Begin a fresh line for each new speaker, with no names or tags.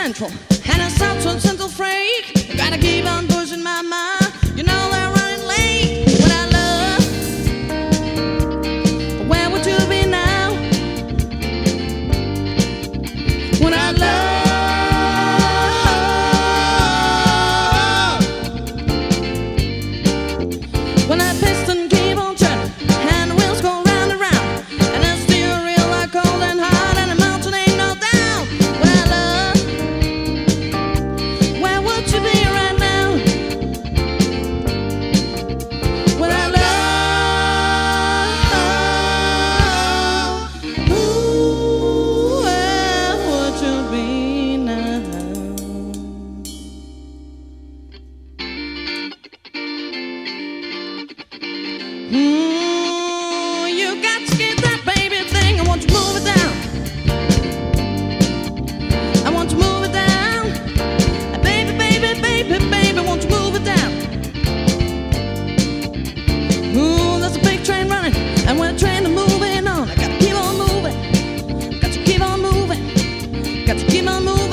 Central and a South Central freight. Gotta keep on pushing my mind. You know they're running late. What I love, where would you be now? What I love, when that piston keep on turning and the wheels go round and round, and the steering wheel like cold and hot, and the mountain ain't no down. What I love, where would you be right now? What I love, ooh, where would you be now? You got to get that baby thing. I want you to move it down. I want you to move it down. Baby, baby, baby, baby, won't you move it down? Ooh, there's a big train running, and when the train is moving on, I gotta keep on moving. Got to keep on moving. Got to keep on moving.